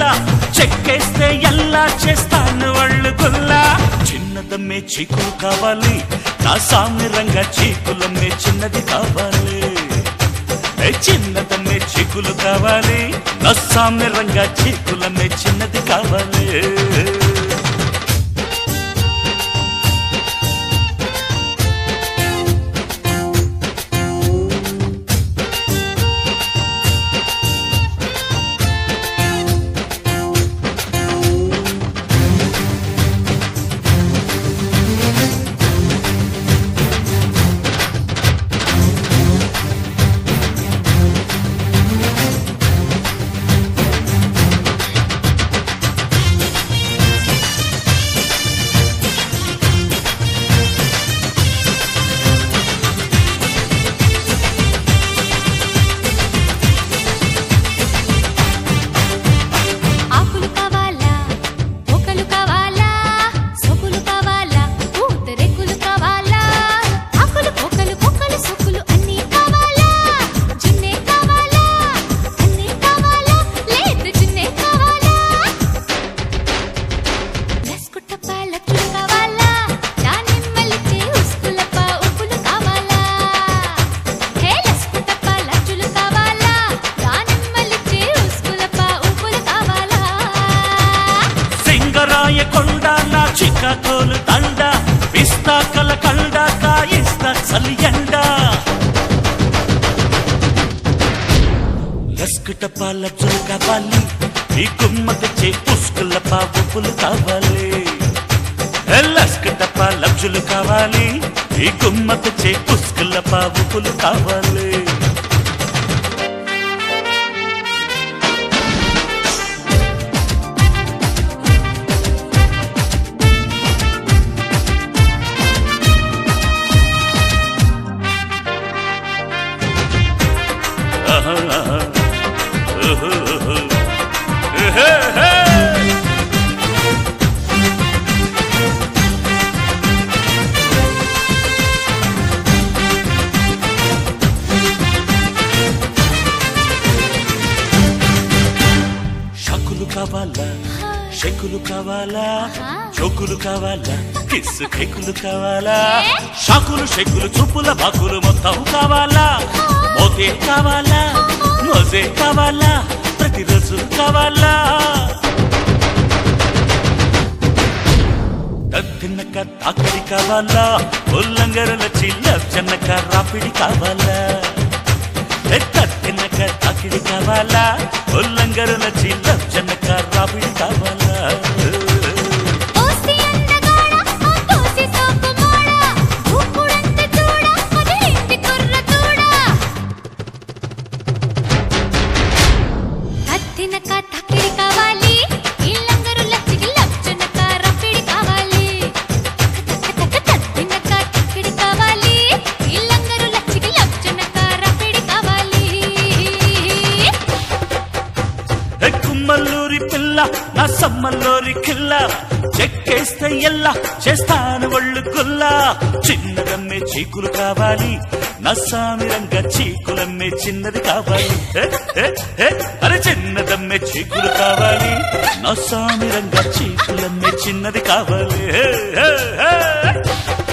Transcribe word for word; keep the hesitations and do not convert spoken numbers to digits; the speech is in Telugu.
చెక్కేస్తే ఎలా చేస్తాను వాళ్ళు గుల్లా చిన్నదమ్మే చీకులు కావాలి నా సామిరంగా చీకులమ్మే చిన్నది కావాలి చిన్నదమ్మే చీకులు కావాలి నా సామిరంగా చీకులమ్మే చిన్నది కావాలి కొండ నా చిక్కకోలు దండ పిస్తా కలకండ కాయిస్తా చలియండ లస్కుటప్ప లబ్జులు కావాలి ఈ గుమ్మకొచ్చే పుష్కులప్ప ఉప్పులు కావాలి లస్కుటప్ప లబ్జులు కావాలి ఈ గుమ్మకొచ్చే పుష్కులప్ప ఉప్పులు కావాలి కావాలా షెక్కులు కావాలా చోకులు కావాలా కిస్ కేకులు కావాలా షాకులు షెక్కులు చూపుల బాకులు మొత్తం కావాలా మోతే కావాలా మోజే కావాలా ప్రతిరోజు కావాలా తిన్నక తాకడి కావాలా ఉల్లంగరల చిల్ల చెన్నక రాపిడి కావాలా తిన్నక తాకిడి కావాలా ఉల్లంగరల చిల్ల చెన్నక రాపిడి కావాలా కుమ్మల్లూరి పిల్ల నా సమ్మల్లూరి కిల్ల చెక్కేస్తే ఎల్లా చేస్తాను ఒళ్ళు గుల్లా చిన్నదమ్మే చీకులు కావాలి నా సామిరంగా చీకులమ్మే చిన్నది కావాలి అరే చిన్నదమ్మే చీకులు కావాలి నా సామిరంగా చీకులమ్మే చిన్నది కావాలి